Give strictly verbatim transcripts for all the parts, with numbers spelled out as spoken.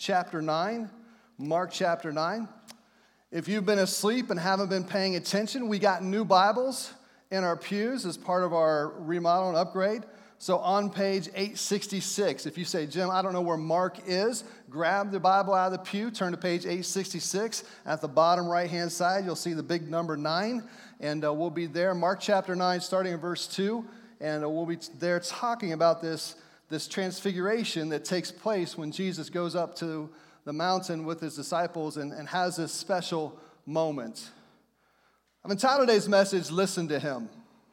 chapter nine. Mark chapter nine. If you've been asleep and haven't been paying attention, we got new Bibles in our pews as part of our remodel and upgrade. So on page eight sixty-six, if you say, Jim, I don't know where Mark is, grab the Bible out of the pew, turn to page eight sixty-six. At the bottom right-hand side, you'll see the big number nine, and uh, we'll be there. Mark chapter nine, starting in verse two, and uh, we'll be there talking about this, this transfiguration that takes place when Jesus goes up to the mountain with his disciples and, and has this special moment. I've entitled today's message, Listen to Him.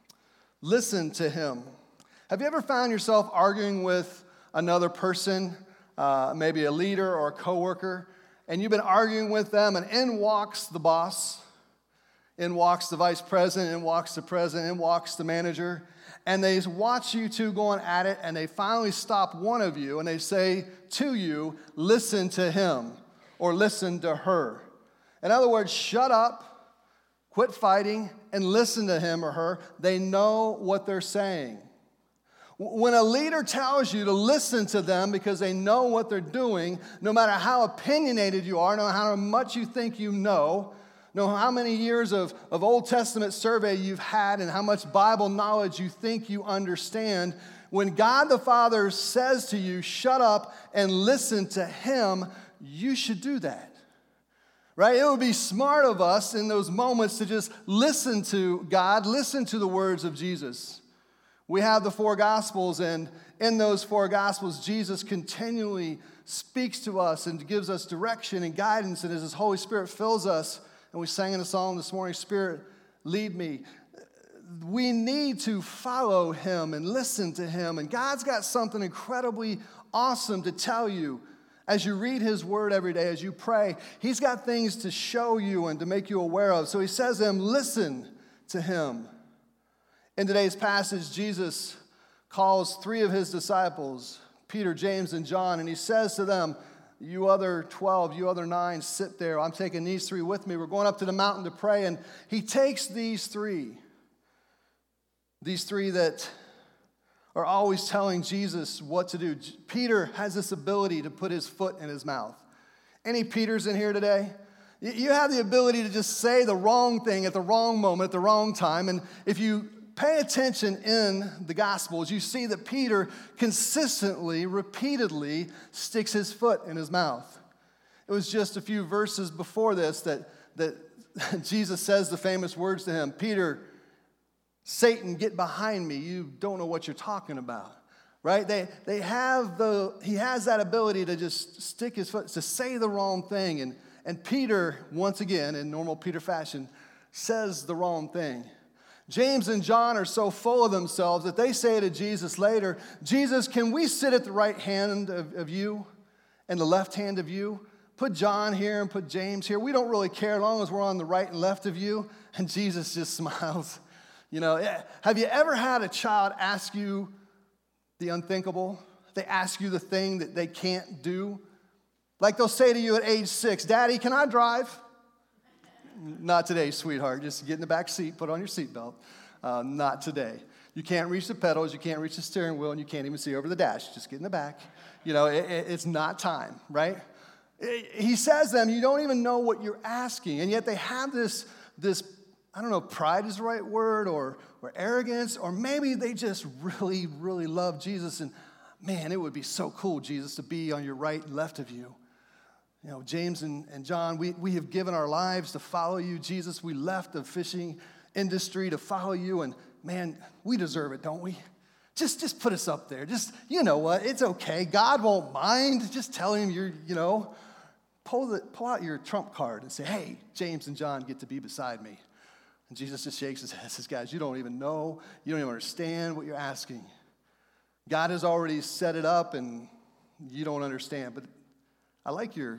Listen to Him. Have you ever found yourself arguing with another person, uh, maybe a leader or a coworker, and you've been arguing with them, and in walks the boss, in walks the vice president, in walks the president, in walks the manager, and they watch you two going at it, and they finally stop one of you, and they say to you, listen to him, or listen to her. In other words, shut up, quit fighting, and listen to him or her. They know what they're saying. When a leader tells you to listen to them because they know what they're doing, no matter how opinionated you are, no matter how much you think you know, no matter how many years of, of Old Testament survey you've had and how much Bible knowledge you think you understand, when God the Father says to you, shut up and listen to him, you should do that. Right? It would be smart of us in those moments to just listen to God, listen to the words of Jesus. We have the four Gospels, and in those four Gospels, Jesus continually speaks to us and gives us direction and guidance, and as his Holy Spirit fills us, and we sang in a song this morning, Spirit, lead me. We need to follow him and listen to him, and God's got something incredibly awesome to tell you as you read his word every day, as you pray. He's got things to show you and to make you aware of, so he says to him, listen to him. In today's passage, Jesus calls three of his disciples, Peter, James, and John, and he says to them, you other twelve, you other nine, sit there. I'm taking these three with me. We're going up to the mountain to pray, and he takes these three, these three that are always telling Jesus what to do. Peter has this ability to put his foot in his mouth. Any Peters in here today? You have the ability to just say the wrong thing at the wrong moment, at the wrong time, and if you pay attention in the Gospels, you see that Peter consistently, repeatedly sticks his foot in his mouth. It was just a few verses before this that, that Jesus says the famous words to him, Peter, Satan, get behind me. You don't know what you're talking about. Right? They, they have the, he has that ability to just stick his foot, to say the wrong thing. And, and Peter, once again, in normal Peter fashion, says the wrong thing. James and John are so full of themselves that they say to Jesus later, Jesus, can we sit at the right hand of, of you and the left hand of you? Put John here and put James here. We don't really care as long as we're on the right and left of you. And Jesus just smiles. You know, have you ever had a child ask you the unthinkable? They ask you the thing that they can't do. Like they'll say to you at age six, Daddy, can I drive? Not today, sweetheart. Just get in the back seat, put on your seatbelt. Uh, not today. You can't reach the pedals, you can't reach the steering wheel, and you can't even see over the dash. Just get in the back. You know, it, it, it's not time, right? It, he says to them, you don't even know what you're asking, and yet they have this, this I don't know if pride is the right word, or, or arrogance, or maybe they just really, really love Jesus, and man, it would be so cool, Jesus, to be on your right and left of you. You know, James and, and John, we, we have given our lives to follow you, Jesus. We left the fishing industry to follow you, and man, we deserve it, don't we? Just, just put us up there. Just, you know what, it's okay. God won't mind. Just tell him you're, you know, pull, the, pull out your trump card and say, hey, James and John get to be beside me. And Jesus just shakes his head and says, guys, you don't even know. You don't even understand what you're asking. God has already set it up, and you don't understand. But I like your...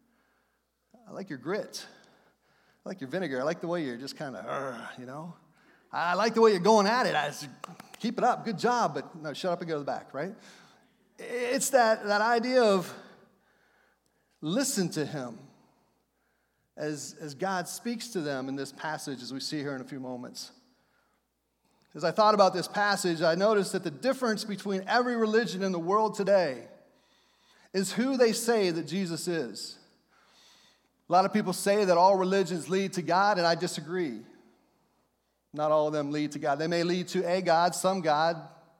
I like your grit. I like your vinegar. I like the way you're just kind of, you know. I like the way you're going at it. I just, keep it up. Good job. But no, shut up and go to the back, right? It's that, that idea of listen to him as, as God speaks to them in this passage, as we see here in a few moments. As I thought about this passage, I noticed that the difference between every religion in the world today is who they say that Jesus is. A lot of people say that all religions lead to God, and I disagree. Not all of them lead to God. They may lead to a God, some God,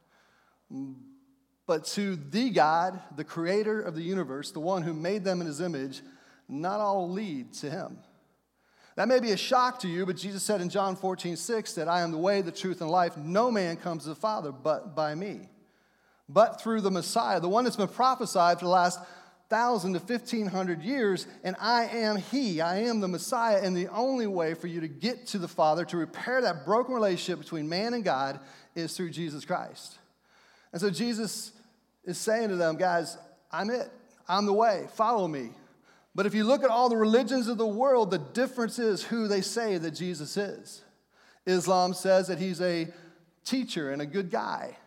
but to the God, the creator of the universe, the one who made them in his image, not all lead to him. That may be a shock to you, but Jesus said in John fourteen six that I am the way, the truth, and life. No man comes to the Father but by me. But through the Messiah, the one that's been prophesied for the last thousand to fifteen hundred years, and I am he. I am the Messiah, and the only way for you to get to the Father, to repair that broken relationship between man and God, is through Jesus Christ. And so Jesus is saying to them, guys, I'm it. I'm the way. Follow me. But if you look at all the religions of the world, the difference is who they say that Jesus is. Islam says that he's a teacher and a good guy.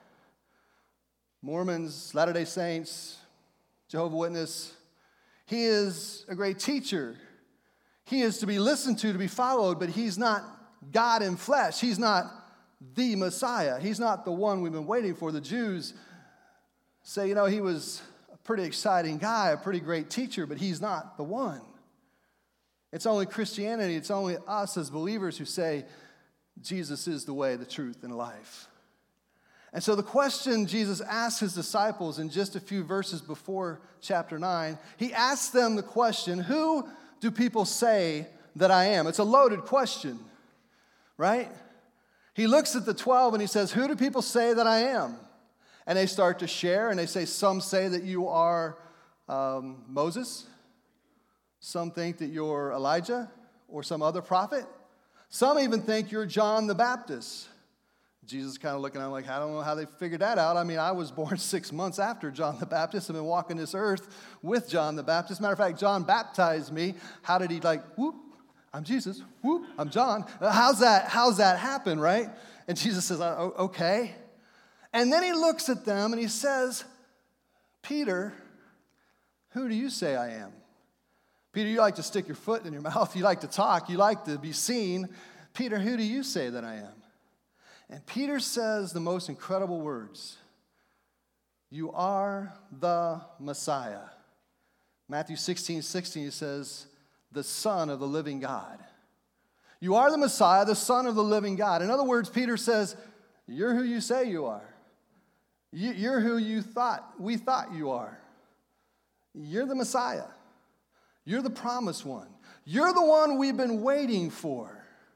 Mormons, Latter-day Saints, Jehovah's Witness, he is a great teacher. He is to be listened to, to be followed, but he's not God in flesh. He's not the Messiah. He's not the one we've been waiting for. The Jews say, you know, he was a pretty exciting guy, a pretty great teacher, but he's not the one. It's only Christianity, it's only us as believers who say Jesus is the way, the truth, and life. And so the question Jesus asked his disciples in just a few verses before chapter nine, he asked them the question, who do people say that I am? It's a loaded question, right? He looks at the twelve and he says, who do people say that I am? And they start to share, and they say, some say that you are um, Moses. Some think that you're Elijah or some other prophet. Some even think you're John the Baptist. Jesus is kind of looking at him like, I don't know how they figured that out. I mean, I was born six months after John the Baptist. I've been walking this earth with John the Baptist. Matter of fact, John baptized me. How did he like, whoop, I'm Jesus. Whoop, I'm John. How's that, how's that happen, right? And Jesus says, oh, okay. And then he looks at them and he says, Peter, who do you say I am? Peter, you like to stick your foot in your mouth. You like to talk. You like to be seen. Peter, who do you say that I am? And Peter says the most incredible words. You are the Messiah. Matthew sixteen sixteen, he says, the Son of the living God. You are the Messiah, the Son of the living God. In other words, Peter says, you're who you say you are. You're who you thought, we thought you are. You're the Messiah. You're the promised one. You're the one we've been waiting for.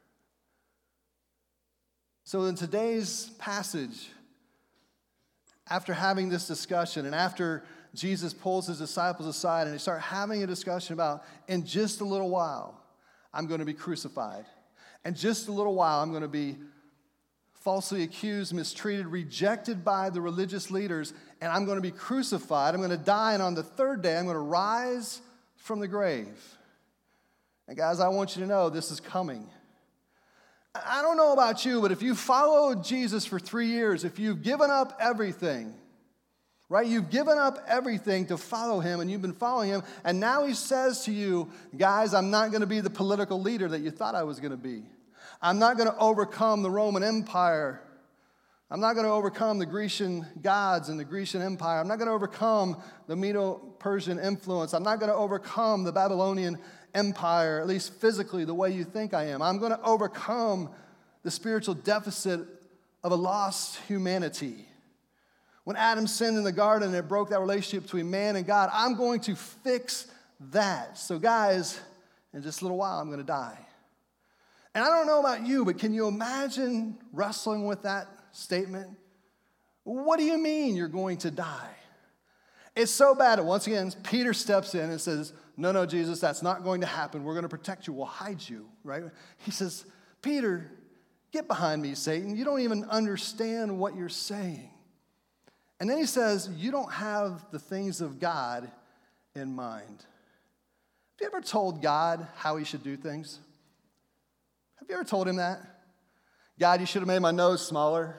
So in today's passage, after having this discussion and after Jesus pulls his disciples aside and they start having a discussion about, in just a little while, I'm going to be crucified. In just a little while, I'm going to be falsely accused, mistreated, rejected by the religious leaders, and I'm going to be crucified. I'm going to die, and on the third day, I'm going to rise from the grave. And guys, I want you to know this is coming. I don't know about you, but if you followed Jesus for three years, if you've given up everything, right? You've given up everything to follow him, and you've been following him, and now he says to you, guys, I'm not going to be the political leader that you thought I was going to be. I'm not going to overcome the Roman Empire. I'm not going to overcome the Grecian gods and the Grecian Empire. I'm not going to overcome the Medo-Persian influence. I'm not going to overcome the Babylonian Empire, at least physically, the way you think I am. I'm going to overcome the spiritual deficit of a lost humanity. When Adam sinned in the garden and it broke that relationship between man and God, I'm going to fix that. So guys, in just a little while, I'm going to die. And I don't know about you, but can you imagine wrestling with that statement? What do you mean you're going to die? It's so bad that once again, Peter steps in and says, no, no, Jesus, that's not going to happen. We're going to protect you. We'll hide you, right? He says, Peter, get behind me, Satan. You don't even understand what you're saying. And then he says, you don't have the things of God in mind. Have you ever told God how he should do things? Have you ever told him that? God, you should have made my nose smaller.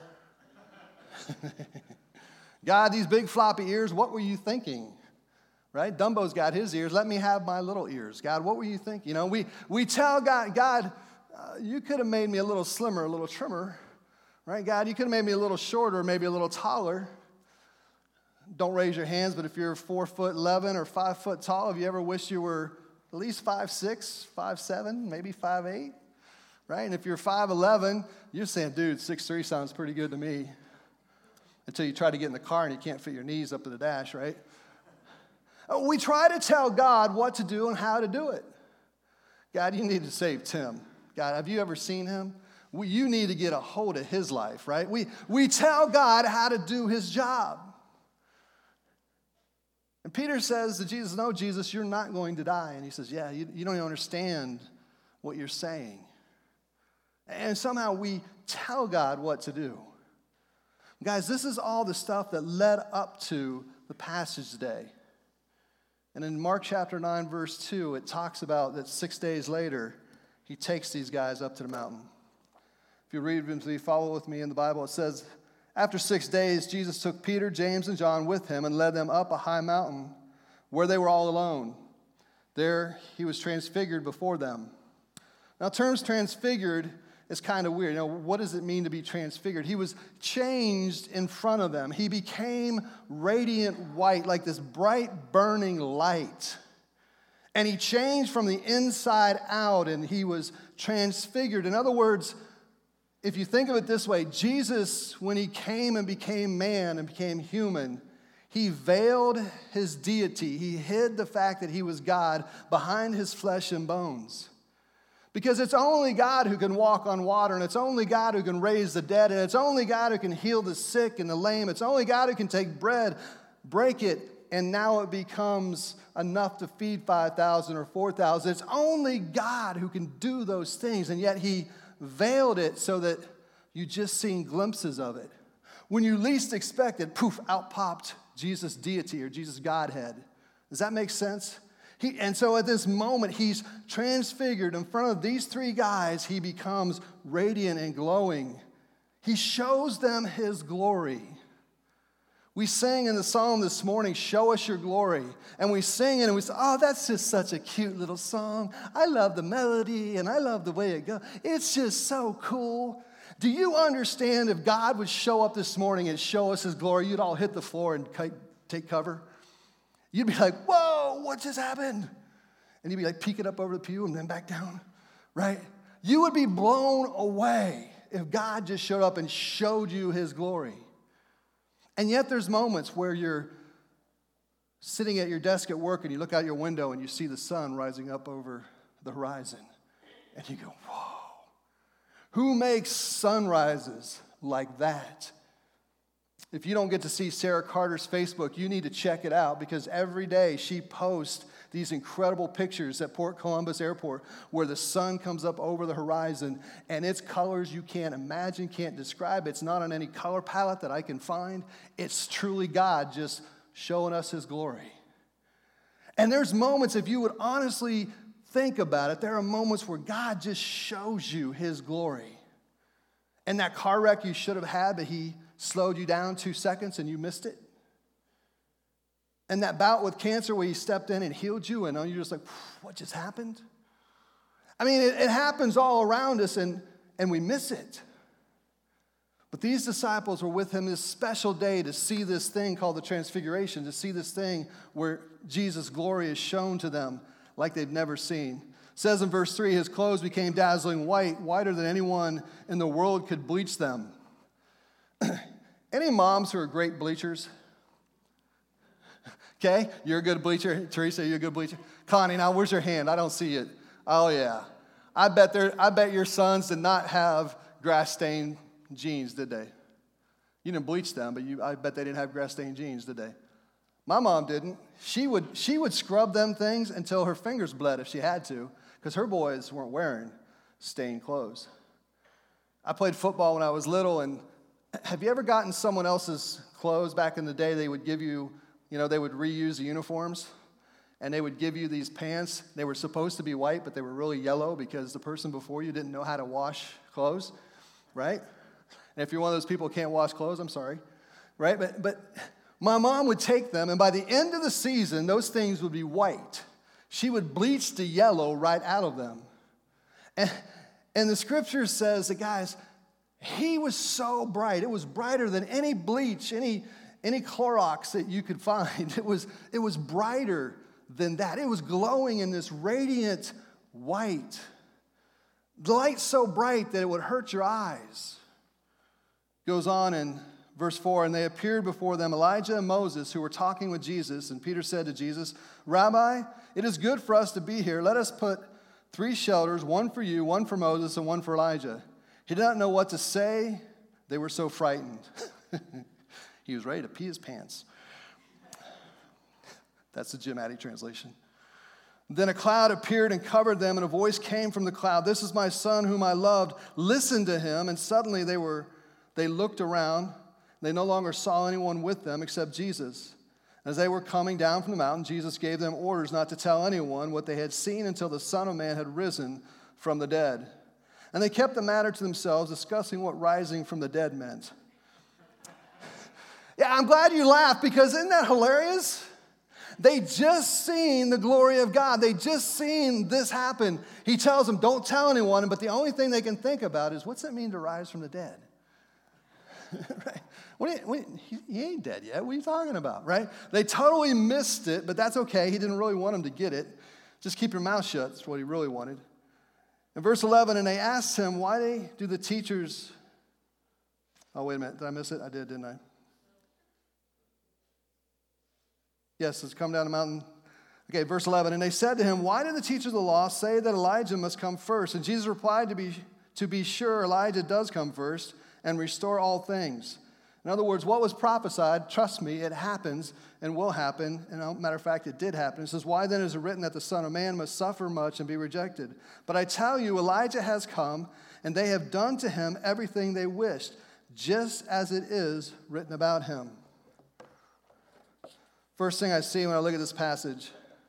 God, these big floppy ears, what were you thinking? Right? Dumbo's got his ears. Let me have my little ears. God, what were you thinking? You know, we, we tell God, God, uh, you could have made me a little slimmer, a little trimmer. Right? God, you could have made me a little shorter, maybe a little taller. don't raise your hands, but if you're four foot eleven or five foot tall, have you ever wished you were at least five six, five seven, maybe five eight? Right? And if you're five eleven, you're saying, dude, six three sounds pretty good to me. Until you try to get in the car and you can't fit your knees up to the dash, right? We try to tell God what to do and how to do it. God, you need to save Tim. God, have you ever seen him? We, you need to get a hold of his life, right? We, we tell God how to do his job. And Peter says to Jesus, no, Jesus, you're not going to die. And he says, yeah, you, you don't even understand what you're saying. And somehow we tell God what to do. Guys, this is all the stuff that led up to the passage today. And in Mark chapter nine, verse two, it talks about that six days later, he takes these guys up to the mountain. If you read with me, follow with me in the Bible, it says, after six days, Jesus took Peter, James, and John with him and led them up a high mountain where they were all alone. There he was transfigured before them. Now, terms transfigured is kind of weird. You know, what does it mean to be transfigured? He was changed in front of them. He became radiant white, like this bright burning light. And he changed from the inside out, and he was transfigured. In other words, if you think of it this way, Jesus, when he came and became man and became human, he veiled his deity. He hid the fact that he was God behind his flesh and bones. Because it's only God who can walk on water, and it's only God who can raise the dead, and it's only God who can heal the sick and the lame. It's only God who can take bread, break it, and now it becomes enough to feed five thousand or four thousand. It's only God who can do those things, and yet he veiled it so that you just seen glimpses of it. When you least expect it, poof, out popped Jesus' deity or Jesus' Godhead. Does that make sense? He, and so at this moment, he's transfigured in front of these three guys. He becomes radiant and glowing. He shows them his glory. We sang in the psalm this morning, show us your glory. And we sing it and we say, oh, that's just such a cute little song. I love the melody and I love the way it goes. It's just so cool. Do you understand if God would show up this morning and show us his glory, you'd all hit the floor and take cover? You'd be like, whoa, what just happened? And you'd be like peeking up over the pew and then back down, right? You would be blown away if God just showed up and showed you his glory. And yet there's moments where you're sitting at your desk at work and you look out your window and you see the sun rising up over the horizon. And you go, whoa. Who makes sunrises like that? If you don't get to see Sarah Carter's Facebook, you need to check it out because every day she posts these incredible pictures at Port Columbus Airport where the sun comes up over the horizon and it's colors you can't imagine, can't describe. It's not on any color palette that I can find. It's truly God just showing us his glory. And there's moments, if you would honestly think about it, there are moments where God just shows you his glory. And that car wreck you should have had, but he slowed you down two seconds and you missed it. And that bout with cancer where he stepped in and healed you and you're just like, what just happened? I mean, it, it happens all around us and, and we miss it. But these disciples were with him this special day to see this thing called the Transfiguration, to see this thing where Jesus' glory is shown to them like they've never seen. It says in verse three, his clothes became dazzling white, whiter than anyone in the world could bleach them. Any moms who are great bleachers? Okay, you're a good bleacher. Teresa, you're a good bleacher. Connie, now where's your hand? I don't see it. Oh yeah, I bet there. I bet your sons did not have grass-stained jeans, did they? You didn't bleach them, but you, I bet they didn't have grass-stained jeans, did they? My mom didn't. She would. She would scrub them things until her fingers bled if she had to, because her boys weren't wearing stained clothes. I played football when I was little, and have you ever gotten someone else's clothes back in the day? They would give you, you know, they would reuse the uniforms, and they would give you these pants. They were supposed to be white, but they were really yellow because the person before you didn't know how to wash clothes, right? And if you're one of those people who can't wash clothes, I'm sorry, right? But but my mom would take them, and by the end of the season, those things would be white. She would bleach the yellow right out of them. And, and the scripture says that, guys, he was so bright. It was brighter than any bleach, any, any Clorox that you could find. It was, it was brighter than that. It was glowing in this radiant white. The light so bright that it would hurt your eyes. Goes on in verse four, and they appeared before them Elijah and Moses, who were talking with Jesus. And Peter said to Jesus, Rabbi, it is good for us to be here. Let us put three shelters, one for you, one for Moses, and one for Elijah. He did not know what to say. They were so frightened. He was ready to pee his pants. That's the Jim Addy translation. Then a cloud appeared and covered them, and a voice came from the cloud. This is my son whom I loved. Listen to him. And suddenly they were, they looked around. They no longer saw anyone with them except Jesus. As they were coming down from the mountain, Jesus gave them orders not to tell anyone what they had seen until the Son of Man had risen from the dead. And they kept the matter to themselves, discussing what rising from the dead meant. Yeah, I'm glad you laughed, because isn't that hilarious? They just seen the glory of God. They just seen this happen. He tells them, don't tell anyone, but the only thing they can think about is, what's it mean to rise from the dead? Right? What do you, what, he, he ain't dead yet. What are you talking about, right? They totally missed it, but that's okay. He didn't really want them to get it. Just keep your mouth shut. That's what he really wanted. In verse eleven, and they asked him, why do the teachers... Oh, wait a minute. Did I miss it? I did, didn't I? Yes, let's come down the mountain. Okay, verse eleven. And they said to him, why do the teachers of the law say that Elijah must come first? And Jesus replied, to be, to be sure, Elijah does come first and restore all things. In other words, what was prophesied, trust me, it happens and will happen. And as a matter of fact, it did happen. It says, why then is it written that the Son of Man must suffer much and be rejected? But I tell you, Elijah has come, and they have done to him everything they wished, just as it is written about him. First thing I see when I look at this passage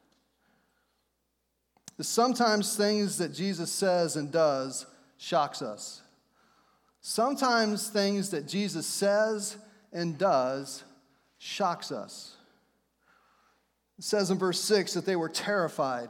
is sometimes things that Jesus says and does shocks us. Sometimes things that Jesus says and does shocks us. It says in verse six that they were terrified.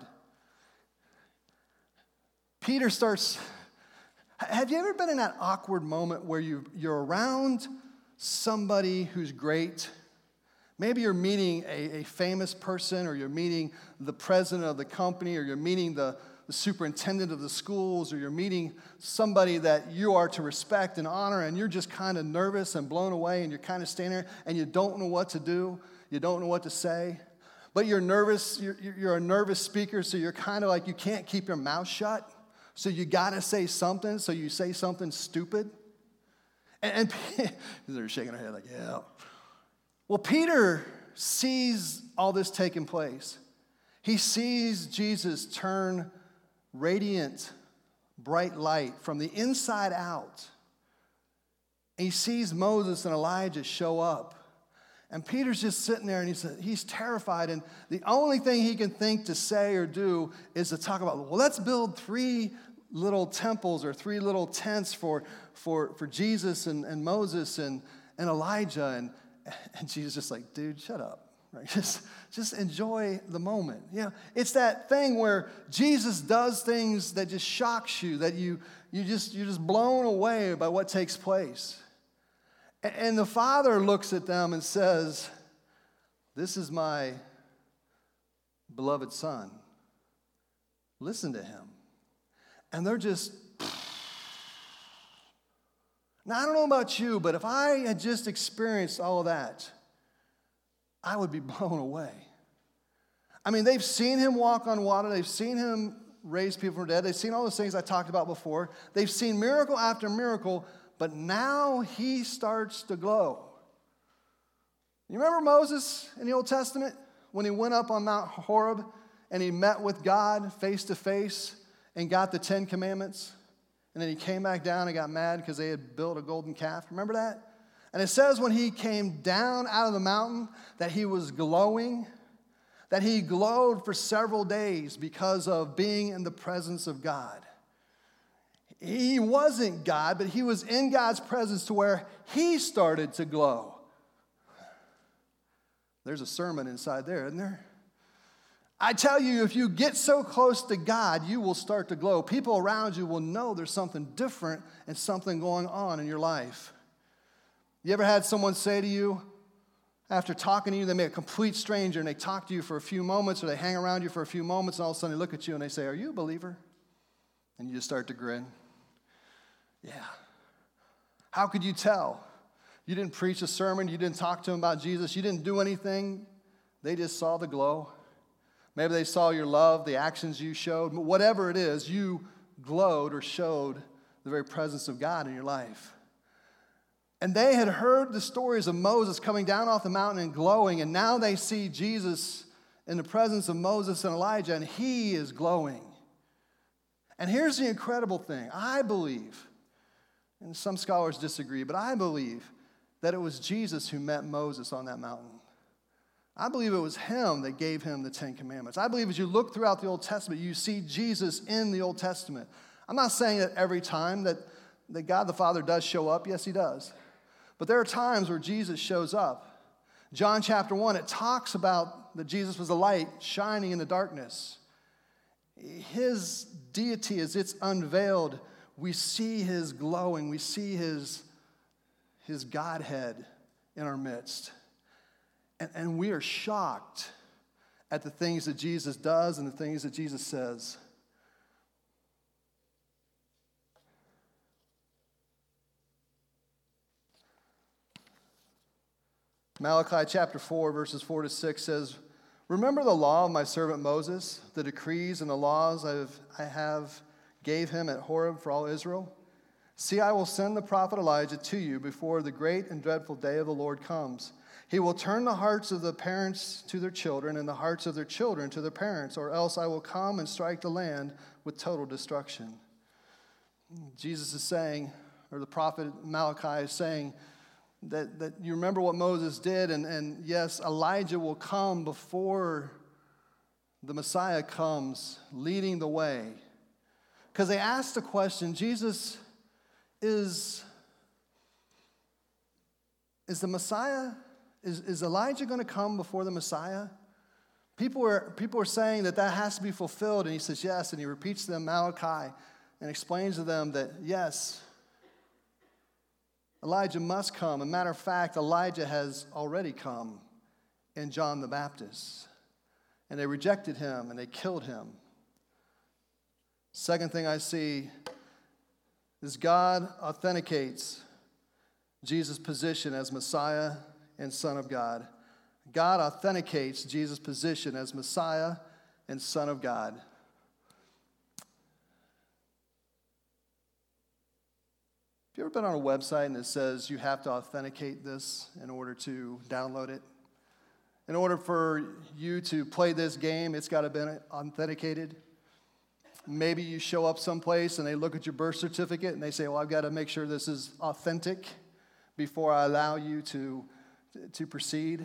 Peter starts, have you ever been in that awkward moment where you, you're around somebody who's great? Maybe you're meeting a, a famous person, or you're meeting the president of the company, or you're meeting the, the superintendent of the schools, or you're meeting somebody that you are to respect and honor, and you're just kind of nervous and blown away, and you're kind of standing there, and you don't know what to do. You don't know what to say. But you're nervous. You're, you're a nervous speaker, so you're kind of like you can't keep your mouth shut. So you got to say something, so you say something stupid. And, and they're shaking their head like, yeah. Well, Peter sees all this taking place. He sees Jesus turn radiant, bright light from the inside out. And he sees Moses and Elijah show up. And Peter's just sitting there, and he's, he's terrified. And the only thing he can think to say or do is to talk about, well, let's build three little temples or three little tents for, for, for Jesus and, and Moses and, and Elijah. And And Jesus is just like, dude, shut up. Right? Just, just enjoy the moment. You know, it's that thing where Jesus does things that just shocks you, that you you just you're just blown away by what takes place. And the Father looks at them and says, this is my beloved Son. Listen to him. And they're just... Now, I don't know about you, but if I had just experienced all of that, I would be blown away. I mean, they've seen him walk on water. They've seen him raise people from the dead. They've seen all those things I talked about before. They've seen miracle after miracle, but now he starts to glow. You remember Moses in the Old Testament when he went up on Mount Horeb and he met with God face to face and got the Ten Commandments? And then he came back down and got mad because they had built a golden calf. Remember that? And it says when he came down out of the mountain that he was glowing, that he glowed for several days because of being in the presence of God. He wasn't God, but he was in God's presence to where he started to glow. There's a sermon inside there, isn't there? I tell you, if you get so close to God, you will start to glow. People around you will know there's something different and something going on in your life. You ever had someone say to you, After talking to you, they make a complete stranger and they talk to you for a few moments or they hang around you for a few moments and all of a sudden they look at you and they say, "Are you a believer?" And you just start to grin. Yeah. How could you tell? You didn't preach a sermon. You didn't talk to them about Jesus. You didn't do anything. They just saw the glow. Maybe they saw your love, the actions you showed. Whatever it is, you glowed or showed the very presence of God in your life. And they had heard the stories of Moses coming down off the mountain and glowing, and now they see Jesus in the presence of Moses and Elijah, and he is glowing. And here's the incredible thing. I believe, and some scholars disagree, but I believe that it was Jesus who met Moses on that mountain. I believe it was him that gave him the Ten Commandments. I believe as you look throughout the Old Testament, you see Jesus in the Old Testament. I'm not saying that every time that, that God the Father does show up. Yes, he does. But there are times where Jesus shows up. John chapter one, it talks about that Jesus was a light shining in the darkness. His deity, as it's unveiled, we see his glowing. We see his, his Godhead in our midst. And, and we are shocked at the things that Jesus does and the things that Jesus says. Malachi chapter four, verses four to six says, "Remember the law of my servant Moses, the decrees and the laws I have, I have gave him at Horeb for all Israel? See, I will send the prophet Elijah to you before the great and dreadful day of the Lord comes. He will turn the hearts of the parents to their children and the hearts of their children to their parents, or else I will come and strike the land with total destruction." Jesus is saying, or the prophet Malachi is saying, That, that you remember what Moses did, and, and yes, Elijah will come before the Messiah comes, leading the way. Because they asked the question, Jesus, is, is the Messiah, is, is Elijah going to come before the Messiah? People are, people are saying that that has to be fulfilled, and he says yes, and he repeats to them Malachi and explains to them that yes, Elijah must come. As a matter of fact, Elijah has already come in John the Baptist. And they rejected him and they killed him. Second thing I see is God authenticates Jesus' position as Messiah and Son of God. God authenticates Jesus' position as Messiah and Son of God. Have you ever been on a website and it says you have to authenticate this in order to download it? In order for you to play this game, it's got to be authenticated. Maybe you show up someplace and they look at your birth certificate and they say, well, I've got to make sure this is authentic before I allow you to, to proceed.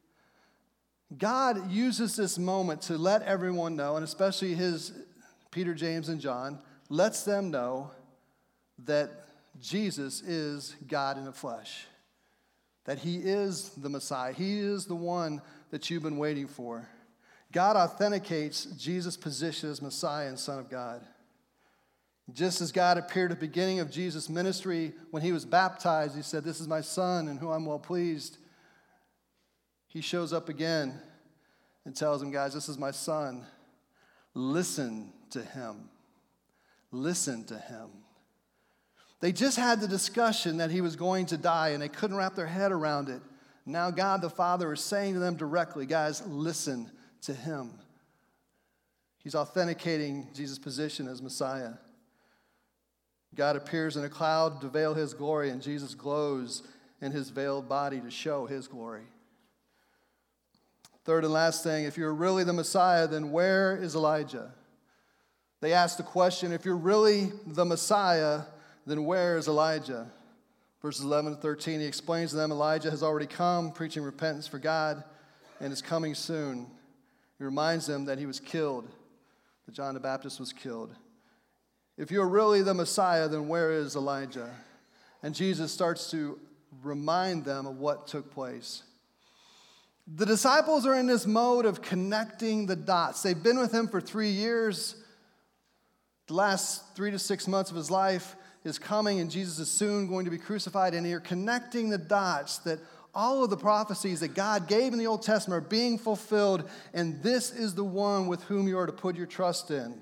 God uses this moment to let everyone know, and especially his Peter, James, and John, lets them know that Jesus is God in the flesh, that he is the Messiah. He is the one that you've been waiting for. God authenticates Jesus' position as Messiah and Son of God. Just as God appeared at the beginning of Jesus' ministry when he was baptized, he said, "This is my Son in whom I'm well pleased." He shows up again and tells them, guys, this is my Son. Listen to him. Listen to him. They just had the discussion that he was going to die, and they couldn't wrap their head around it. Now God the Father is saying to them directly, guys, listen to him. He's authenticating Jesus' position as Messiah. God appears in a cloud to veil his glory, and Jesus glows in his veiled body to show his glory. Third and last thing, if you're really the Messiah, then where is Elijah? They asked the question, if you're really the Messiah, then where is Elijah? Verses eleven to thirteen, he explains to them, Elijah has already come, preaching repentance for God, and is coming soon. He reminds them that he was killed, that John the Baptist was killed. If you're really the Messiah, then where is Elijah? And Jesus starts to remind them of what took place. The disciples are in this mode of connecting the dots. They've been with him for three years. The last three to six months of his life is coming, and Jesus is soon going to be crucified, and they're connecting the dots that all of the prophecies that God gave in the Old Testament are being fulfilled, and this is the one with whom you are to put your trust in.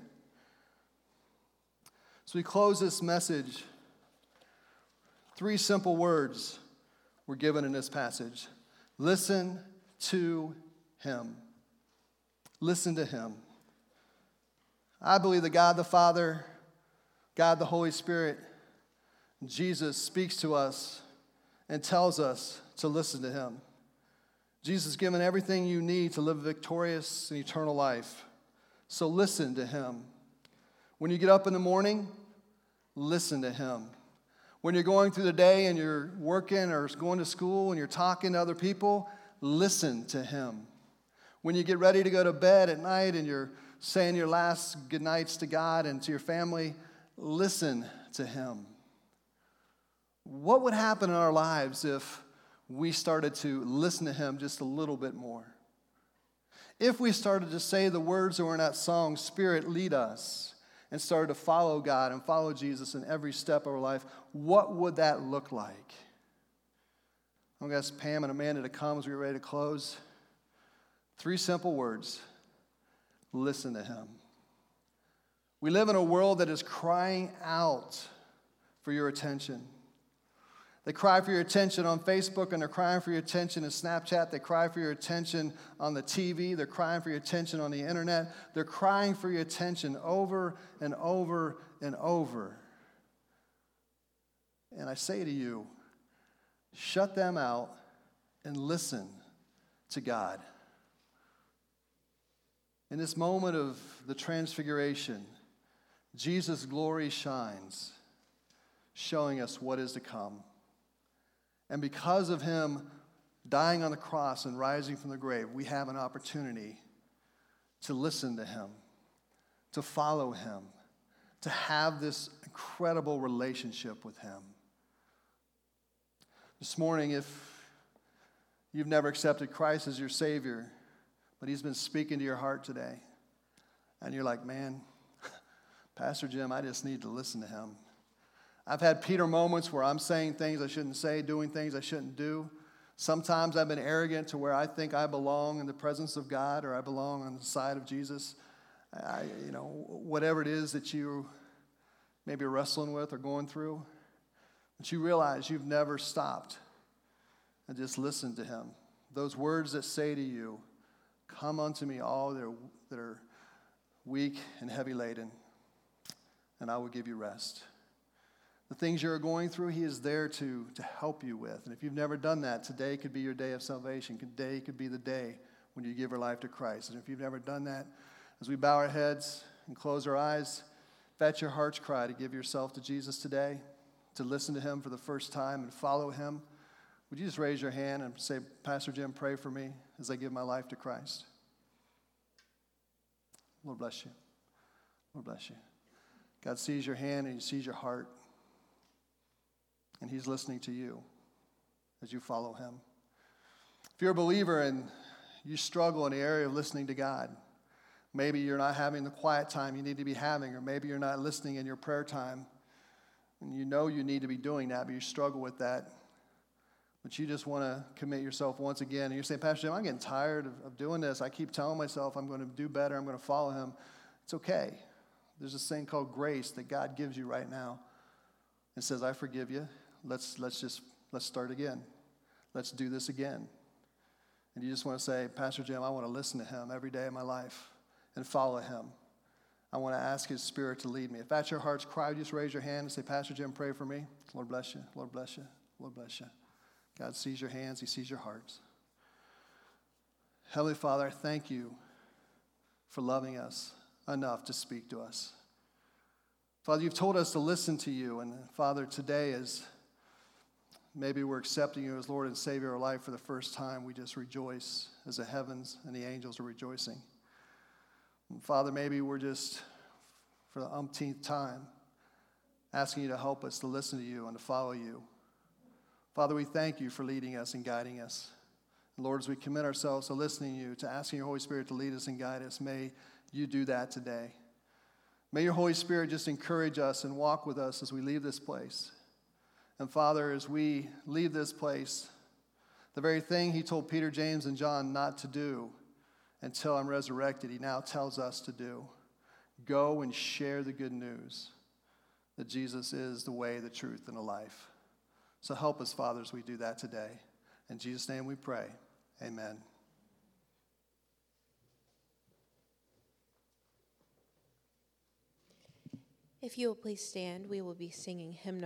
So we close this message. Three simple words were given in this passage. Listen to him. Listen to him. I believe that God the Father, God the Holy Spirit, Jesus speaks to us and tells us to listen to him. Jesus has given everything you need to live a victorious and eternal life. So listen to him. When you get up in the morning, listen to him. When you're going through the day and you're working or going to school and you're talking to other people, listen to him. When you get ready to go to bed at night and you're saying your last good nights to God and to your family, listen to him. What would happen in our lives if we started to listen to him just a little bit more? If we started to say the words that were in that song, Spirit, lead us, and started to follow God and follow Jesus in every step of our life, what would that look like? I'm going to ask Pam and Amanda to come as we get ready to close. Three simple words. Listen to him. We live in a world that is crying out for your attention. They cry for your attention on Facebook, and they're crying for your attention in Snapchat. They cry for your attention on the T V. They're crying for your attention on the internet. They're crying for your attention over and over and over. And I say to you, shut them out and listen to God. In this moment of the transfiguration, Jesus' glory shines, showing us what is to come. And because of him dying on the cross and rising from the grave, we have an opportunity to listen to him, to follow him, to have this incredible relationship with him. This morning, if you've never accepted Christ as your Savior, but he's been speaking to your heart today, and you're like, man, Pastor Jim, I just need to listen to him. I've had Peter moments where I'm saying things I shouldn't say, doing things I shouldn't do. Sometimes I've been arrogant to where I think I belong in the presence of God, or I belong on the side of Jesus. I, you know, whatever it is that you maybe are wrestling with or going through, but you realize you've never stopped and just listened to him. Those words that say to you, come unto me all that are, that are weak and heavy laden, and I will give you rest. The things you're going through, he is there to, to help you with. And if you've never done that, today could be your day of salvation. Today could be the day when you give your life to Christ. And if you've never done that, as we bow our heads and close our eyes, if that's your heart's cry to give yourself to Jesus today, to listen to him for the first time and follow him, would you just raise your hand and say, Pastor Jim, pray for me as I give my life to Christ? Lord bless you. Lord bless you. God sees your hand and he sees your heart. And he's listening to you as you follow him. If you're a believer and you struggle in the area of listening to God, maybe you're not having the quiet time you need to be having, or maybe you're not listening in your prayer time, and you know you need to be doing that, but you struggle with that, but you just want to commit yourself once again, and you're saying, Pastor Jim, I'm getting tired of, of doing this. I keep telling myself I'm going to do better, I'm going to follow him. It's okay. There's this thing called grace that God gives you right now. It says, I forgive you. Let's let's just let's start again. Let's do this again. And you just want to say, Pastor Jim, I want to listen to him every day of my life and follow him. I want to ask his Spirit to lead me. If that's your heart's cry, just raise your hand and say, Pastor Jim, pray for me. Lord bless you. Lord bless you. Lord bless you. God sees your hands. He sees your hearts. Heavenly Father, I thank you for loving us enough to speak to us. Father, you've told us to listen to you. And Father, today is maybe we're accepting you as Lord and Savior of our life for the first time. We just rejoice as the heavens and the angels are rejoicing. And Father, maybe we're just, for the umpteenth time, asking you to help us to listen to you and to follow you. Father, we thank you for leading us and guiding us. And Lord, as we commit ourselves to listening to you, to asking your Holy Spirit to lead us and guide us, may you do that today. May your Holy Spirit just encourage us and walk with us as we leave this place. And Father, as we leave this place, The very thing he told Peter, James, and John not to do until I'm resurrected, he now tells us to do. Go and share the good news that Jesus is the way, the truth, and the life. So help us, Father, as we do that today. In Jesus' name we pray. Amen. If you will please stand, we will be singing hymn number